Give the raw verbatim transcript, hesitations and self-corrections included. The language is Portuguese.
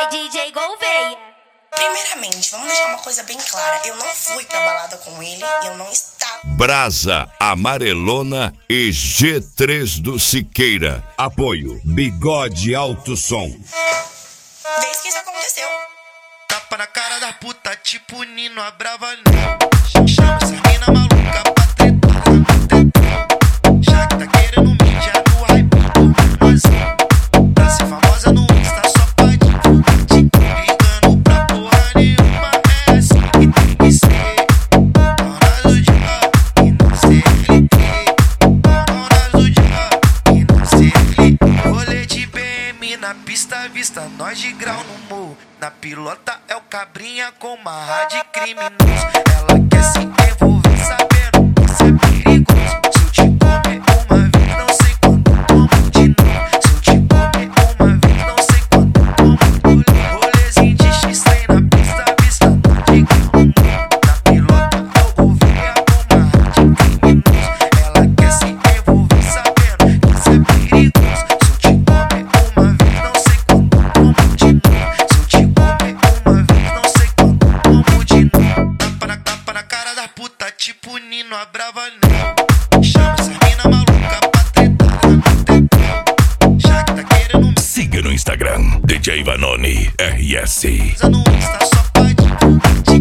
vai D J Gouveia. Primeiramente, vamos deixar uma coisa bem clara. Eu não fui pra balada com ele, eu não estava. Brasa, Amarelona e G três do Siqueira. Apoio Bigode Alto Som. Desde que isso aconteceu. Tapa na cara da puta, tipo Nino Abravanel. Chama essa mina maluca pra tretar no tetão. Já que tá querendo mídia no hype do Brasil. Pra ser famosa no Insta só pode ligando pra porra nenhuma. É assim que tem que ser. Dona do dia e não C L T. Dona do dia e não C L T. Rolê de B M na pista, vista nós de grau no morro. Na pilota é o cabrinha com marra de criminoso. Ela quer se envolver sabendo que isso é perigoso. Se eu te comer uma vez, não sei quando como de novo. Se eu te comer uma vez, não sei quando como de novo. Rolezinho de X-Trem na pista, vista nós de grau no morro. Na pilota é o ovelha com marra de criminoso. Ela quer se envolver sabendo que isso é perigoso. Se eu te comer uma vez, não sei quando como de novo. Se eu te comer uma vez, não sei quando como de novo. Tapa na, tapa na cara da puta, tipo Nino Abravanel. Chama essa mina maluca pra tretar no tetão. Já que tá querendo Siga no Instagram, D J Vanoni R S. no Insta só pode